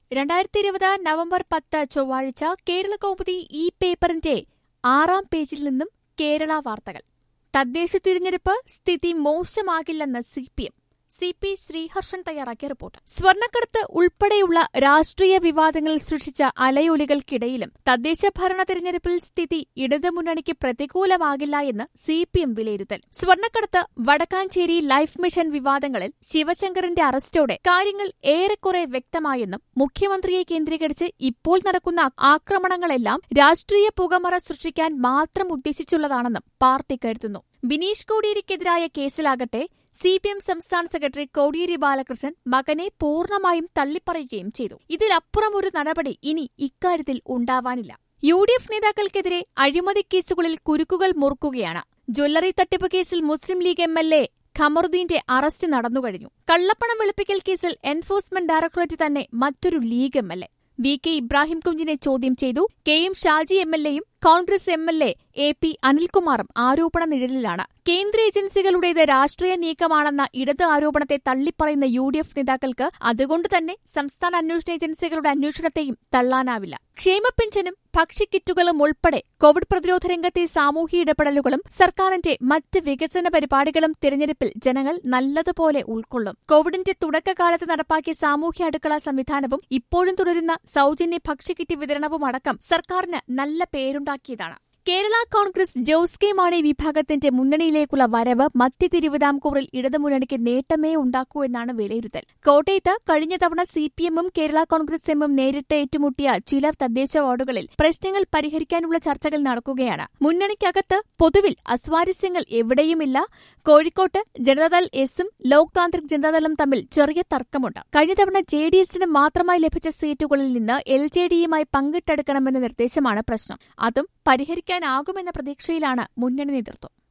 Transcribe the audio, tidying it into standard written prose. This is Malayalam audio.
2020 നവംബർ 10 ചൊവ്വാഴ്ച കേരളകൗമുദി ഈ പേപ്പറിന്റെ 6-ാം പേജിൽ നിന്നും കേരള വാർത്തകൾ. തദ്ദേശ തിരഞ്ഞെടുപ്പ് സ്ഥിതി മോശമാകില്ലെന്ന് സിപിഎം. CP ശ്രീഹർഷൻ തയ്യാറാക്കിയ റിപ്പോർട്ട്. സ്വർണ്ണക്കടത്ത് ഉൾപ്പെടെയുള്ള രാഷ്ട്രീയ വിവാദങ്ങൾ സൃഷ്ടിച്ച അലയൊലികൾക്കിടയിലും തദ്ദേശ ഭരണ തിരഞ്ഞെടുപ്പിൽ സ്ഥിതി ഇടതുമുന്നണിക്ക് പ്രതികൂലമാകില്ല എന്ന് CPM വിലയിരുത്തൽ. സ്വർണ്ണക്കടത്ത്, വടക്കാഞ്ചേരി ലൈഫ് മിഷൻ വിവാദങ്ങളിൽ ശിവശങ്കറിന്റെ അറസ്റ്റോടെ കാര്യങ്ങൾ ഏറെക്കുറെ വ്യക്തമായെന്നും മുഖ്യമന്ത്രിയെ കേന്ദ്രീകരിച്ച് ഇപ്പോൾ നടക്കുന്ന ആക്രമണങ്ങളെല്ലാം രാഷ്ട്രീയ പുകമറ സൃഷ്ടിക്കാൻ മാത്രം ഉദ്ദേശിച്ചുള്ളതാണെന്നും പാർട്ടി കരുതുന്നു. ബിനീഷ് കോടിയേരിക്കെതിരായ കേസിലാകട്ടെ CPM സംസ്ഥാന സെക്രട്ടറി കോടിയേരി ബാലകൃഷ്ണൻ മകനെ പൂർണ്ണമായും തള്ളിപ്പറയുകയും ചെയ്തു. ഇതിലപ്പുറം ഒരു നടപടി ഇനി ഇക്കാര്യത്തിൽ ഉണ്ടാവാനില്ല. UDF നേതാക്കൾക്കെതിരെ അഴിമതി കേസുകളിൽ കുരുക്കുകൾ മുറുക്കുകയാണ്. ജ്വല്ലറി തട്ടിപ്പ് കേസിൽ മുസ്ലിം ലീഗ് MLA ഖമറുദ്ദീന്റെ അറസ്റ്റ് നടന്നുകഴിഞ്ഞു. കള്ളപ്പണം വെളുപ്പിക്കൽ കേസിൽ എൻഫോഴ്സ്മെന്റ് ഡയറക്ടറേറ്റ് തന്നെ മറ്റൊരു ലീഗ് MLA VK ഇബ്രാഹിം കുഞ്ഞിനെ ചോദ്യം ചെയ്തു. KM Shaji MLAയും Congress MLA AP അനിൽകുമാറും ആരോപണ നിഴലിലാണ്. കേന്ദ്ര ഏജൻസികളുടേത് രാഷ്ട്രീയ നീക്കമാണെന്ന ഇടത് ആരോപണത്തെ തള്ളിപ്പറയുന്ന UDF നേതാക്കൾക്ക് അതുകൊണ്ടുതന്നെ സംസ്ഥാന അന്വേഷണ ഏജൻസികളുടെ അന്വേഷണത്തെയും തള്ളാനാവില്ല. ക്ഷേമ പെൻഷനും ഭക്ഷ്യക്കിറ്റുകളും ഉൾപ്പെടെ കോവിഡ് പ്രതിരോധ രംഗത്തെ സാമൂഹ്യ ഇടപെടലുകളും സർക്കാരിന്റെ മറ്റ് വികസന പരിപാടികളും തിരഞ്ഞെടുപ്പിൽ ജനങ്ങൾ നല്ലതുപോലെ ഉൾക്കൊള്ളും. കോവിഡിന്റെ തുടക്കകാലത്ത് നടപ്പാക്കിയ സാമൂഹ്യ അടുക്കള സംവിധാനവും ഇപ്പോഴും തുടരുന്ന സൗജന്യ ഭക്ഷ്യക്കിറ്റ് വിതരണവും അടക്കം സർക്കാരിന് നല്ല പേരുണ്ടാക്കിയതാണ്. കേരള കോൺഗ്രസ് ജോസ് കെ മാണി വിഭാഗത്തിന്റെ മുന്നണിയിലേക്കുള്ള വരവ് മധ്യ തിരുവിതാംകൂറിൽ ഇടതുമുന്നണിക്ക് നേട്ടമേ ഉണ്ടാക്കൂ എന്നാണ് വിലയിരുത്തൽ. കോട്ടയത്ത് കഴിഞ്ഞ തവണ CPM-ഉം കേരള കോൺഗ്രസ് എമ്മും നേരിട്ട് ഏറ്റുമുട്ടിയ ചില തദ്ദേശ വാർഡുകളിൽ പ്രശ്നങ്ങൾ പരിഹരിക്കാനുള്ള ചർച്ചകൾ നടക്കുകയാണ്. മുന്നണിക്കകത്ത് പൊതുവിൽ അസ്വാരസ്യങ്ങൾ എവിടെയുമില്ല. കോഴിക്കോട്ട് ജനതാദൾ എസും ലോക് താന്ത്രിക് ജനതാദളും തമ്മിൽ ചെറിയ തർക്കമുണ്ട്. കഴിഞ്ഞ തവണ JDS-ന് മാത്രമായി ലഭിച്ച സീറ്റുകളിൽ നിന്ന് LJD-യുമായി പങ്കിട്ടെടുക്കണമെന്ന നിർദ്ദേശമാണ് പ്രശ്നം. അതും പരിഹരിക്കാനാകുമെന്ന പ്രതീക്ഷയിലാണ് മുന്നണി നേതൃത്വം.